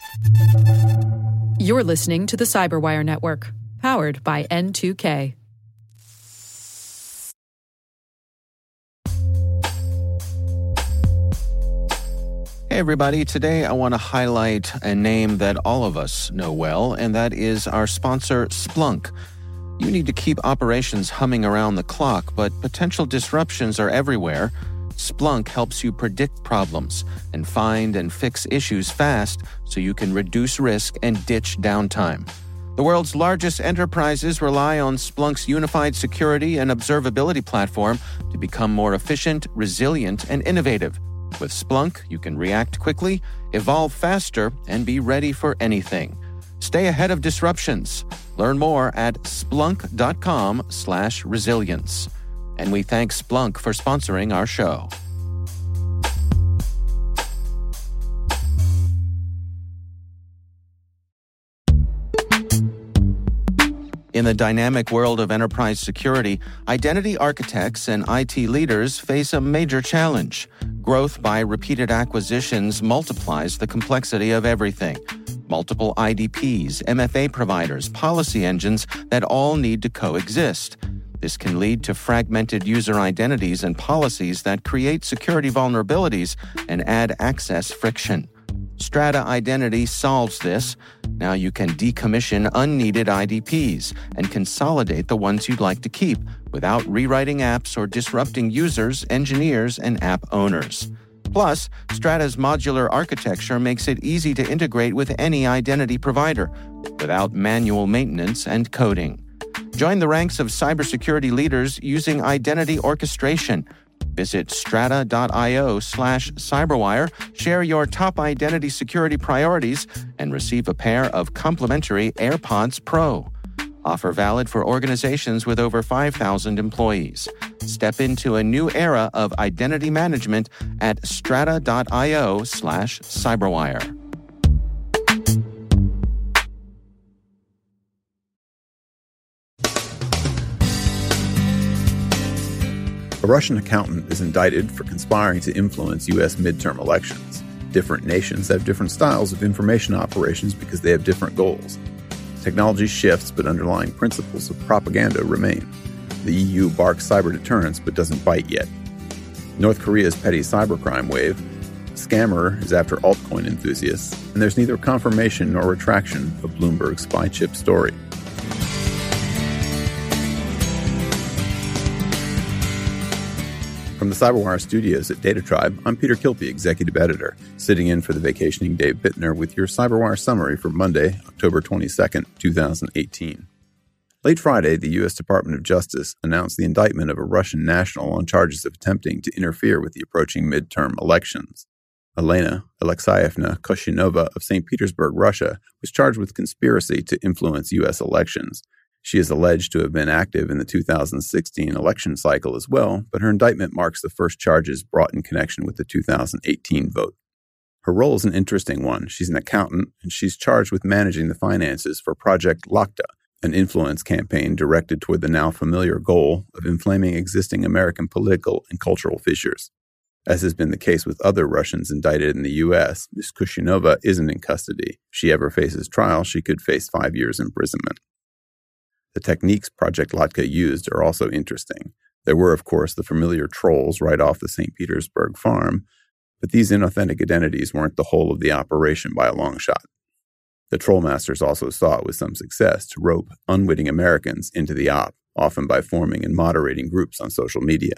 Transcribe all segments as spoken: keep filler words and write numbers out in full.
You're listening to the Cyberwire Network, powered by N two K. Hey everybody, today I want to highlight a name that all of us know well, and that is our sponsor, Splunk. You need to keep operations humming around the clock, but potential disruptions are everywhere. Splunk helps you predict problems and find and fix issues fast so you can reduce risk and ditch downtime. The world's largest enterprises rely on Splunk's unified security and observability platform to become more efficient, resilient, and innovative. With Splunk, you can react quickly, evolve faster, and be ready for anything. Stay ahead of disruptions. Learn more at splunk.com slash resilience. And we thank Splunk for sponsoring our show. In the dynamic world of enterprise security, identity architects and I T leaders face a major challenge. Growth by repeated acquisitions multiplies the complexity of everything. Multiple I D Ps, M F A providers, policy engines that all need to coexist. This can lead to fragmented user identities and policies that create security vulnerabilities and add access friction. Strata Identity solves this. Now you can decommission unneeded I D Ps and consolidate the ones you'd like to keep without rewriting apps or disrupting users, engineers, and app owners. Plus, Strata's modular architecture makes it easy to integrate with any identity provider without manual maintenance and coding. Join the ranks of cybersecurity leaders using identity orchestration. Visit strata.io slash cyberwire, share your top identity security priorities, and receive a pair of complimentary AirPods Pro. Offer valid for organizations with over five thousand employees. Step into a new era of identity management at strata.io slash cyberwire. A Russian accountant is indicted for conspiring to influence U S midterm elections. Different nations have different styles of information operations because they have different goals. Technology shifts, but underlying principles of propaganda remain. The E U barks cyber deterrence, but doesn't bite yet. North Korea's petty cybercrime wave. A scammer is after altcoin enthusiasts, and there's neither confirmation nor retraction of Bloomberg's spy chip story. From the Cyberwire studios at DataTribe, I'm Peter Kilpe, Executive Editor, sitting in for the vacationing Dave Bittner with your Cyberwire summary for Monday, October twenty-second, twenty eighteen. Late Friday, the U S Department of Justice announced the indictment of a Russian national on charges of attempting to interfere with the approaching midterm elections. Elena Alexeyevna Koshinova of Saint Petersburg, Russia, was charged with conspiracy to influence U S elections. She is alleged to have been active in the two thousand sixteen election cycle as well, but her indictment marks the first charges brought in connection with the two thousand eighteen vote. Her role is an interesting one. She's an accountant, and she's charged with managing the finances for Project Lakhta, an influence campaign directed toward the now familiar goal of inflaming existing American political and cultural fissures. As has been the case with other Russians indicted in the U S, Miz Kushinova isn't in custody. If she ever faces trial, she could face five years imprisonment. The techniques Project Lakhta used are also interesting. There were, of course, the familiar trolls right off the Saint Petersburg farm, but these inauthentic identities weren't the whole of the operation by a long shot. The trollmasters also sought with some success to rope unwitting Americans into the op, often by forming and moderating groups on social media.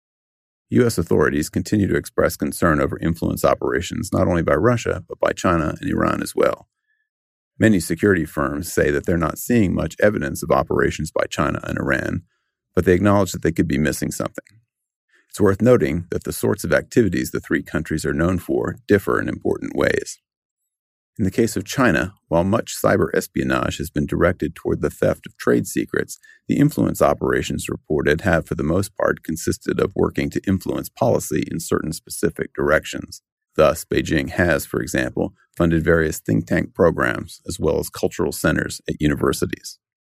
U S authorities continue to express concern over influence operations not only by Russia, but by China and Iran as well. Many security firms say that they're not seeing much evidence of operations by China and Iran, but they acknowledge that they could be missing something. It's worth noting that the sorts of activities the three countries are known for differ in important ways. In the case of China, while much cyber espionage has been directed toward the theft of trade secrets, the influence operations reported have for the most part consisted of working to influence policy in certain specific directions. Thus, Beijing has, for example, funded various think tank programs as well as cultural centers at universities.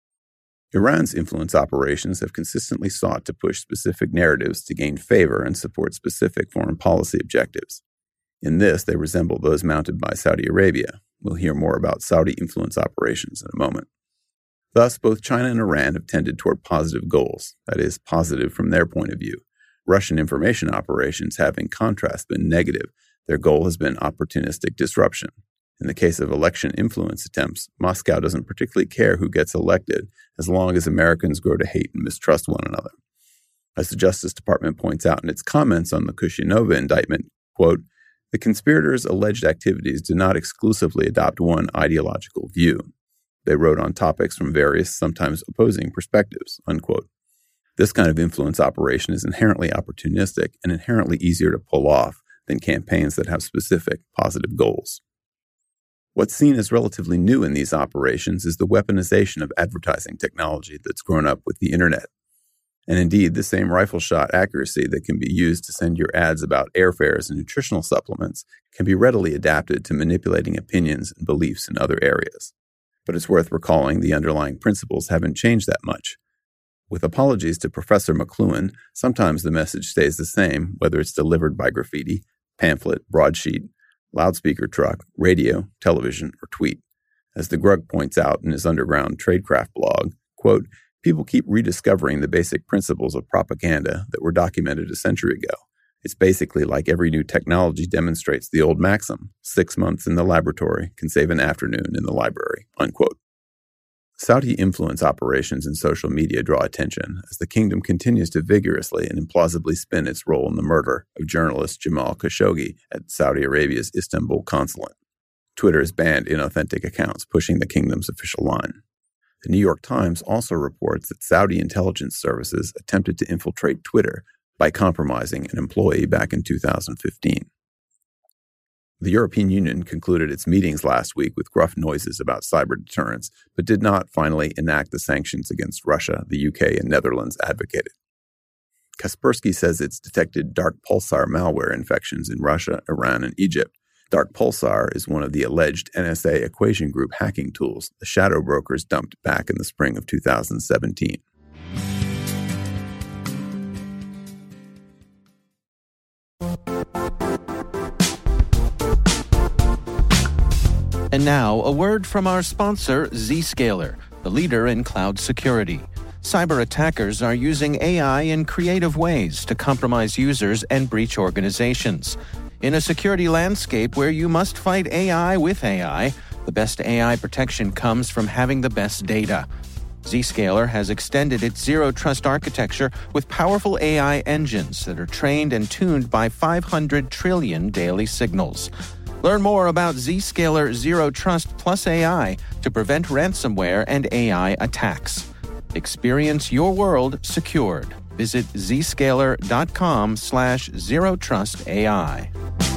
Iran's influence operations have consistently sought to push specific narratives to gain favor and support specific foreign policy objectives. In this, they resemble those mounted by Saudi Arabia, We'll hear more about Saudi influence operations in a moment. Thus, both China and Iran have tended toward positive goals, that is, positive from their point of view. Russian information operations have, in contrast, been negative. Their goal has been opportunistic disruption. In the case of election influence attempts, Moscow doesn't particularly care who gets elected as long as Americans grow to hate and mistrust one another. As the Justice Department points out in its comments on the Kushyanova indictment, quote, the conspirators' alleged activities do not exclusively adopt one ideological view. They wrote on topics from various, sometimes opposing perspectives, unquote. This kind of influence operation is inherently opportunistic and inherently easier to pull off than campaigns that have specific, positive goals. What's seen as relatively new in these operations is the weaponization of advertising technology that's grown up with the internet. And indeed, the same rifle shot accuracy that can be used to send your ads about airfares and nutritional supplements can be readily adapted to manipulating opinions and beliefs in other areas. But it's worth recalling the underlying principles haven't changed that much. With apologies to Professor McLuhan, sometimes the message stays the same, whether it's delivered by graffiti, pamphlet, broadsheet, loudspeaker truck, radio, television, or tweet. As the Grug points out in his underground Tradecraft blog, quote, people keep rediscovering the basic principles of propaganda that were documented a century ago. It's basically like every new technology demonstrates the old maxim, six months in the laboratory can save an afternoon in the library, unquote. Saudi influence operations in social media draw attention as the kingdom continues to vigorously and implausibly spin its role in the murder of journalist Jamal Khashoggi at Saudi Arabia's Istanbul consulate. Twitter has banned inauthentic accounts pushing the kingdom's official line. The New York Times also reports that Saudi intelligence services attempted to infiltrate Twitter by compromising an employee back in two thousand fifteen. The European Union concluded its meetings last week with gruff noises about cyber deterrence, but did not finally enact the sanctions against Russia the U K and Netherlands advocated. Kaspersky says it's detected dark pulsar malware infections in Russia, Iran, and Egypt. Dark pulsar is one of the alleged N S A Equation Group hacking tools the shadow brokers dumped back in the spring of two thousand seventeen. And now, a word from our sponsor, Zscaler, the leader in cloud security. Cyber attackers are using A I in creative ways to compromise users and breach organizations. In a security landscape where you must fight A I with A I, the best A I protection comes from having the best data. Zscaler has extended its zero-trust architecture with powerful A I engines that are trained and tuned by five hundred trillion daily signals. Learn more about Zscaler Zero Trust Plus A I to prevent ransomware and A I attacks. Experience your world secured. Visit zscaler.com slash zero trust AI.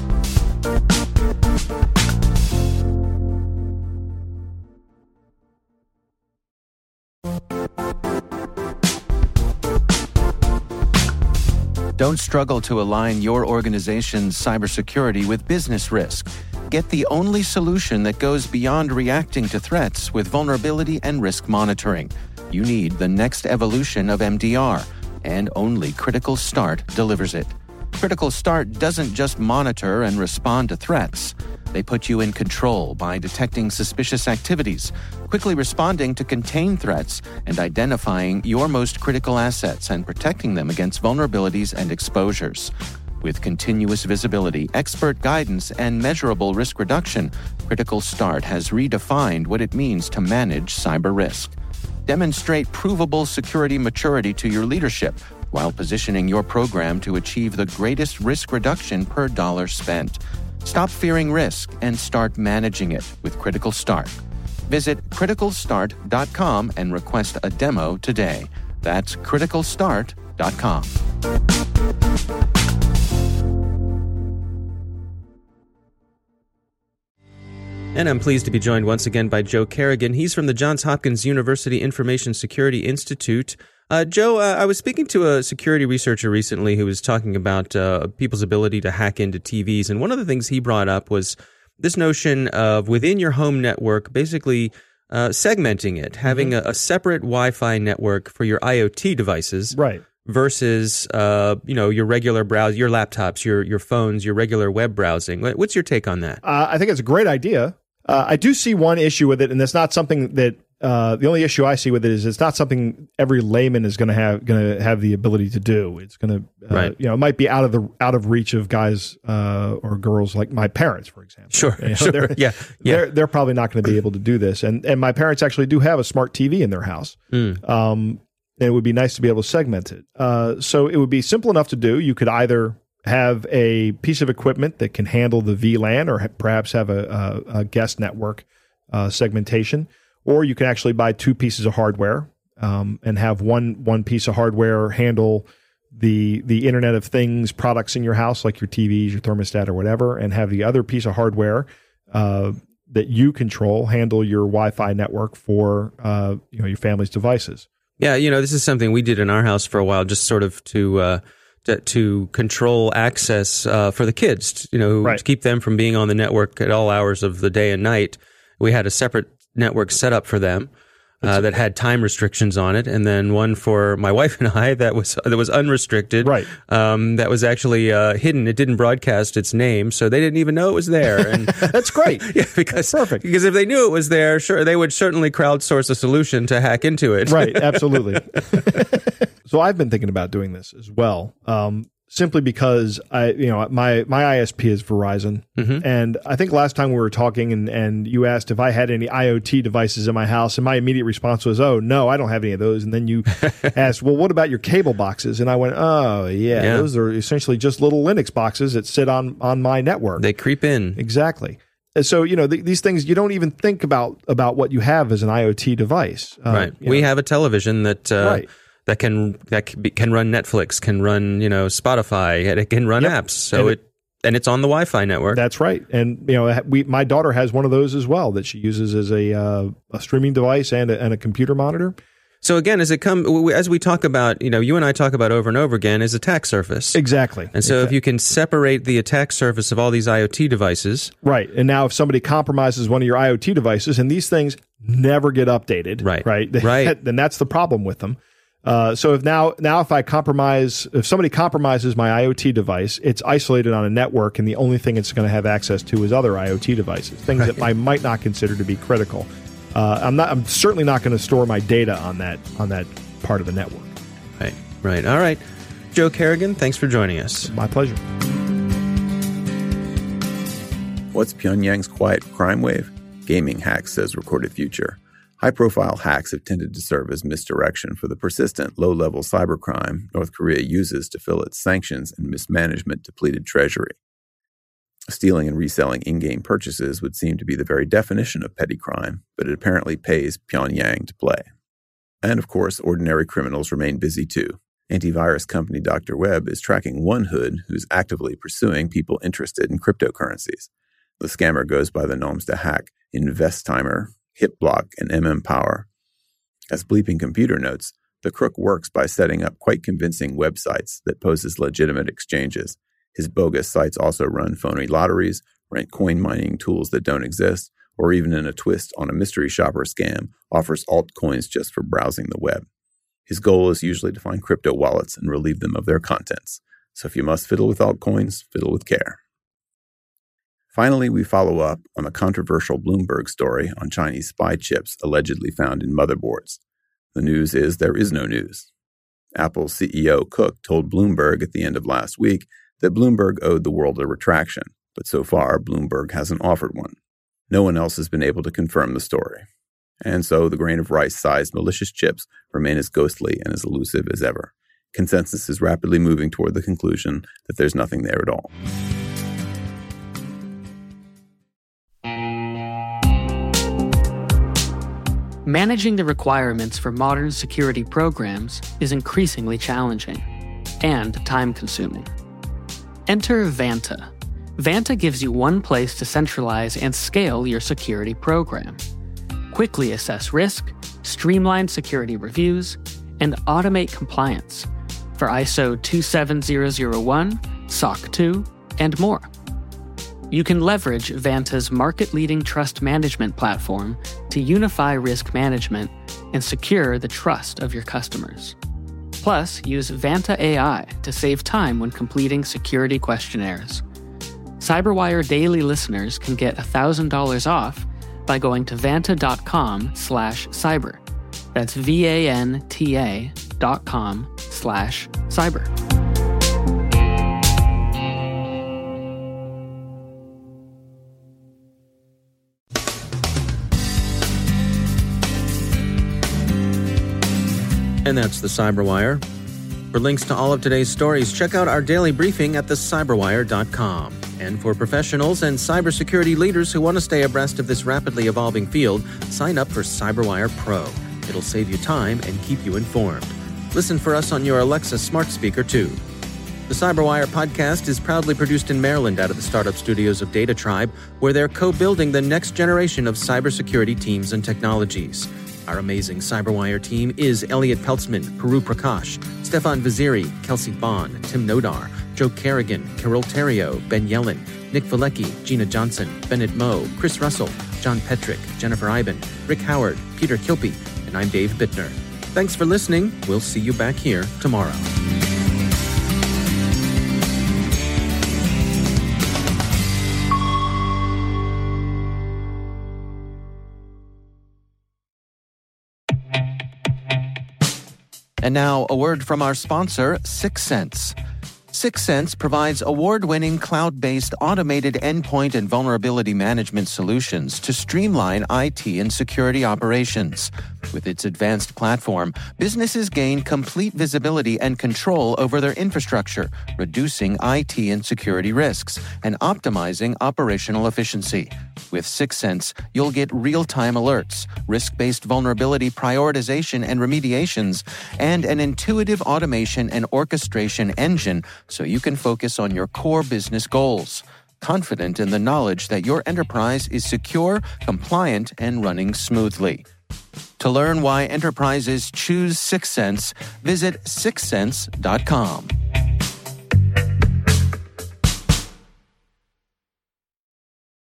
Don't struggle to align your organization's cybersecurity with business risk. Get the only solution that goes beyond reacting to threats with vulnerability and risk monitoring. You need the next evolution of M D R, and only Critical Start delivers it. Critical Start doesn't just monitor and respond to threats. They put you in control by detecting suspicious activities, quickly responding to contain threats, and identifying your most critical assets and protecting them against vulnerabilities and exposures. With continuous visibility, expert guidance, and measurable risk reduction, Critical Start has redefined what it means to manage cyber risk. Demonstrate provable security maturity to your leadership while positioning your program to achieve the greatest risk reduction per dollar spent. Stop fearing risk and start managing it with Critical Start. Visit critical start dot com and request a demo today. That's critical start dot com. And I'm pleased to be joined once again by Joe Carrigan. He's from the Johns Hopkins University Information Security Institute. Uh, Joe, uh, I was speaking to a security researcher recently who was talking about uh, people's ability to hack into T Vs. And one of the things he brought up was this notion of within your home network, basically uh, segmenting it, having mm-hmm. a, a separate Wi-Fi network for your IoT devices. Right. Versus, uh, you know, your regular browse, your laptops, your your phones, your regular web browsing. What's your take on that? Uh, I think it's a great idea. Uh, I do see one issue with it, and that's not something that uh, the only issue I see with it is it's not something every layman is going to have going to have the ability to do. It's going to, uh, right. you know, it might be out of the out of reach of guys uh, or girls like my parents, for example. Sure, you know, sure, they're, yeah, yeah. They're they're probably not going to be able to do this, and and my parents actually do have a smart T V in their house. Mm. Um, and it would be nice to be able to segment it. Uh, so it would be simple enough to do. You could either have a piece of equipment that can handle the V LAN, or ha- perhaps have a, a, a guest network uh, segmentation, or you can actually buy two pieces of hardware um, and have one one piece of hardware handle the the Internet of Things products in your house, like your T Vs, your thermostat, or whatever, and have the other piece of hardware uh, that you control handle your Wi-Fi network for uh, you know your family's devices. Yeah, you know, this is something we did in our house for a while, just sort of to. Uh, To, to control access uh, for the kids, you know, right. to keep them from being on the network at all hours of the day and night. We had a separate network set up for them uh, that had time restrictions on it, and then one for my wife and I that was that was unrestricted. Right. Um, that was actually uh, hidden. It didn't broadcast its name, so they didn't even know it was there. And that's great. Yeah, because that's perfect. Because if they knew it was there, sure, they would certainly crowdsource a solution to hack into it. Right. Absolutely. So I've been thinking about doing this as well, um, simply because I, you know, my my I S P is Verizon, mm-hmm. and I think last time we were talking, and and you asked if I had any IoT devices in my house, and my immediate response was, "Oh no, I don't have any of those." And then you asked, "Well, what about your cable boxes?" And I went, "Oh yeah, yeah, those are essentially just little Linux boxes that sit on on my network. They creep in exactly." And so, you know, th- these things, you don't even think about about what you have as an IoT device. Uh, right. We know. have a television that. Uh, right. That can that can, be, can run Netflix, can run you know Spotify, it can run yep. apps. So and it, it and it's on the Wi-Fi network. That's right. And you know, we my daughter has one of those as well that she uses as a uh, a streaming device and a, and a computer monitor. So again, as it come as we talk about, you know, you and I talk about over and over again, is attack surface. Exactly. And so exactly. if you can separate the attack surface of all these IoT devices, right? And now if somebody compromises one of your IoT devices, and these things never get updated, right? Right. Right. Then that's the problem with them. Uh, so if now, now if I compromise, if somebody compromises my IoT device, it's isolated on a network, and the only thing it's going to have access to is other IoT devices, things right. that I might not consider to be critical. Uh, I'm not. I'm certainly not going to store my data on that on that part of the network. Right. Right. All right. Joe Carrigan, thanks for joining us. My pleasure. What's Pyongyang's quiet crime wave? Gaming hacks, says Recorded Future. High-profile hacks have tended to serve as misdirection for the persistent, low-level cybercrime North Korea uses to fill its sanctions and mismanagement-depleted treasury. Stealing and reselling in-game purchases would seem to be the very definition of petty crime, but it apparently pays Pyongyang to play. And, of course, ordinary criminals remain busy too. Antivirus company Doctor Web is tracking one hood who's actively pursuing people interested in cryptocurrencies. The scammer goes by the noms de hack Investtimer, HitBlock, and M M Power. As Bleeping Computer notes, the crook works by setting up quite convincing websites that pose as legitimate exchanges. His bogus sites also run phony lotteries, rent coin mining tools that don't exist, or even in a twist on a mystery shopper scam, offers altcoins just for browsing the web. His goal is usually to find crypto wallets and relieve them of their contents. So if you must fiddle with altcoins, fiddle with care. Finally, we follow up on the controversial Bloomberg story on Chinese spy chips allegedly found in motherboards. The news is there is no news. Apple's C E O Cook told Bloomberg at the end of last week that Bloomberg owed the world a retraction, but so far Bloomberg hasn't offered one. No one else has been able to confirm the story. And so the grain of rice-sized malicious chips remain as ghostly and as elusive as ever. Consensus is rapidly moving toward the conclusion that there's nothing there at all. Managing the requirements for modern security programs is increasingly challenging and time-consuming. Enter Vanta. Vanta gives you one place to centralize and scale your security program. Quickly assess risk, streamline security reviews, and automate compliance for I S O two seven zero zero one, S O C two, and more. You can leverage Vanta's market-leading trust management platform to unify risk management and secure the trust of your customers. Plus, use Vanta A I to save time when completing security questionnaires. CyberWire Daily listeners can get one thousand dollars off by going to vanta.com slash cyber. That's V-A-N-T-A dot com slash cyber. And that's the Cyberwire. For links to all of today's stories, check out our daily briefing at the cyberwire dot com. And for professionals and cybersecurity leaders who want to stay abreast of this rapidly evolving field, sign up for CyberWire Pro. It'll save you time and keep you informed. Listen for us on your Alexa smart speaker, too. The Cyberwire podcast is proudly produced in Maryland out of the startup studios of Data Tribe, where they're co-building the next generation of cybersecurity teams and technologies. Our amazing Cyberwire team is Elliot Peltzman, Puru Prakash, Stefan Vaziri, Kelsey Bond, Tim Nodar, Joe Kerrigan, Carol Terrio, Ben Yellen, Nick Valecki, Gina Johnson, Bennett Moe, Chris Russell, John Petrick, Jennifer Iben, Rick Howard, Peter Kilpie, and I'm Dave Bittner. Thanks for listening. We'll see you back here tomorrow. And now, a word from our sponsor, Syxsense. Syxsense provides award-winning cloud-based automated endpoint and vulnerability management solutions to streamline I T and security operations. With its advanced platform, businesses gain complete visibility and control over their infrastructure, reducing I T and security risks and optimizing operational efficiency. With Syxsense, you'll get real-time alerts, risk-based vulnerability prioritization and remediations, and an intuitive automation and orchestration engine so you can focus on your core business goals, confident in the knowledge that your enterprise is secure, compliant, and running smoothly. To learn why enterprises choose Syxsense, visit syxsense dot com.